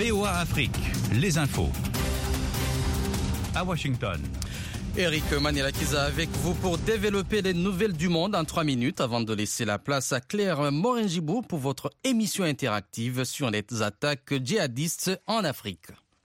VOA Afrique, les infos. À Washington. Eric Manilakiza avec vous pour développer les nouvelles du monde en 3 minutes avant de laisser la place à Claire Morin-Gibou pour votre émission interactive sur les attaques djihadistes en Afrique.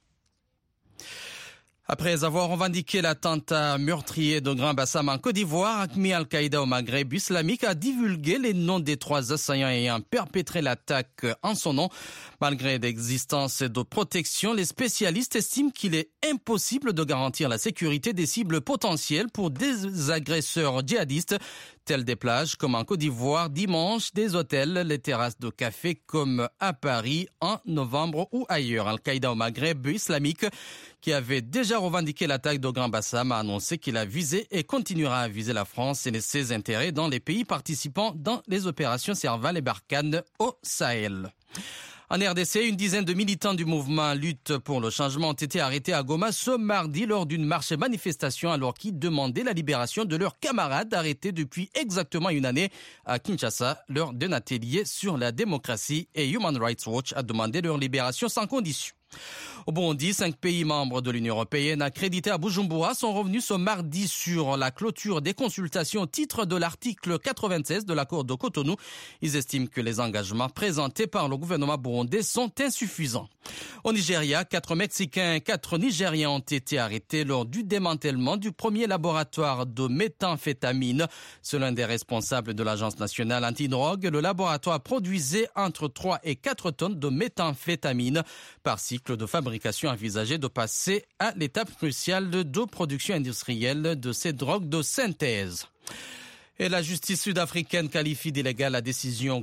Après avoir revendiqué l'attentat meurtrier de Grand Bassam en Côte d'Ivoire, Acmi Al-Qaïda au Maghreb islamique a divulgué les noms des 3 assaillants ayant perpétré l'attaque en son nom. Malgré l'existence de protection, les spécialistes estiment qu'il est impossible de garantir la sécurité des cibles potentielles pour des agresseurs djihadistes, tels des plages comme en Côte d'Ivoire dimanche, des hôtels, les terrasses de café comme à Paris en novembre ou ailleurs. Al-Qaïda au Maghreb islamique, qui avait déjà revendiqué l'attaque de Grand Bassam, a annoncé qu'il a visé et continuera à viser la France et ses intérêts dans les pays participants dans les opérations Serval et Barkhane au Sahel. En RDC, une dizaine de militants du mouvement Lutte pour le changement ont été arrêtés à Goma ce mardi lors d'une marche et manifestation alors qu'ils demandaient la libération de leurs camarades arrêtés depuis exactement une année à Kinshasa lors d'un atelier sur la démocratie, et Human Rights Watch a demandé leur libération sans condition. Au Burundi, 5 pays membres de l'Union européenne accrédités à Bujumbura sont revenus ce mardi sur la clôture des consultations au titre de l'article 96 de l'accord de Cotonou. Ils estiment que les engagements présentés par le gouvernement burundais sont insuffisants. Au Nigeria, 4 Mexicains et 4 Nigériens ont été arrêtés lors du démantèlement du premier laboratoire de méthamphétamine. Selon des responsables de l'Agence nationale antidrogue, le laboratoire produisait entre 3 et 4 tonnes de méthamphétamine par cycle de fabrication envisagé de passer à l'étape cruciale de production industrielle de ces drogues de synthèse. Et la justice sud-africaine qualifie d'illégale la décision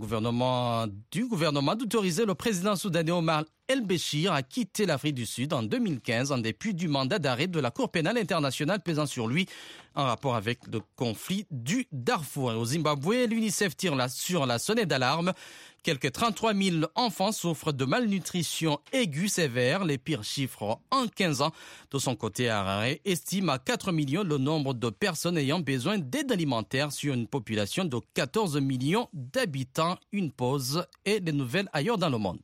du gouvernement d'autoriser le président soudanais Omar El-Béchir à quitter l'Afrique du Sud en 2015 en dépit du mandat d'arrêt de la Cour pénale internationale pesant sur lui en rapport avec le conflit du Darfour. Et au Zimbabwe, l'UNICEF tire sur la sonnette d'alarme. Quelques 33 000 enfants souffrent de malnutrition aiguë sévère, les pires chiffres en 15 ans. De son côté, Harare estime à 4 millions le nombre de personnes ayant besoin d'aide alimentaire sur une population de 14 millions d'habitants. Une pause et des nouvelles ailleurs dans le monde.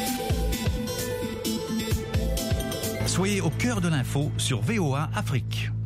Soyez au cœur de l'info sur VOA Afrique.